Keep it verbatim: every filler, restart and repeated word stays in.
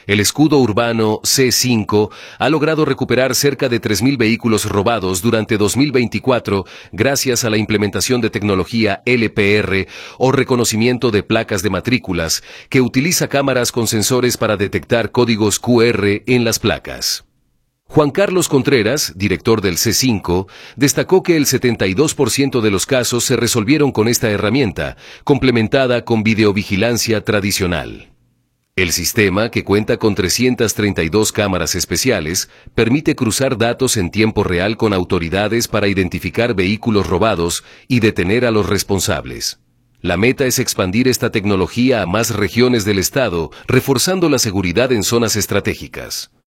El escudo urbano C cinco ha logrado recuperar cerca de tres mil vehículos robados durante dos mil veinticuatro gracias a la implementación de tecnología L P R o reconocimiento de placas de matrículas, que utiliza cámaras con sensores para detectar códigos Q R en las placas. Juan Carlos Contreras, director del C cinco, destacó que el setenta y dos por ciento de los casos se resolvieron con esta herramienta, complementada con videovigilancia tradicional. El sistema, que cuenta con trescientas treinta y dos cámaras especiales, permite cruzar datos en tiempo real con autoridades para identificar vehículos robados y detener a los responsables. La meta es expandir esta tecnología a más regiones del estado, reforzando la seguridad en zonas estratégicas.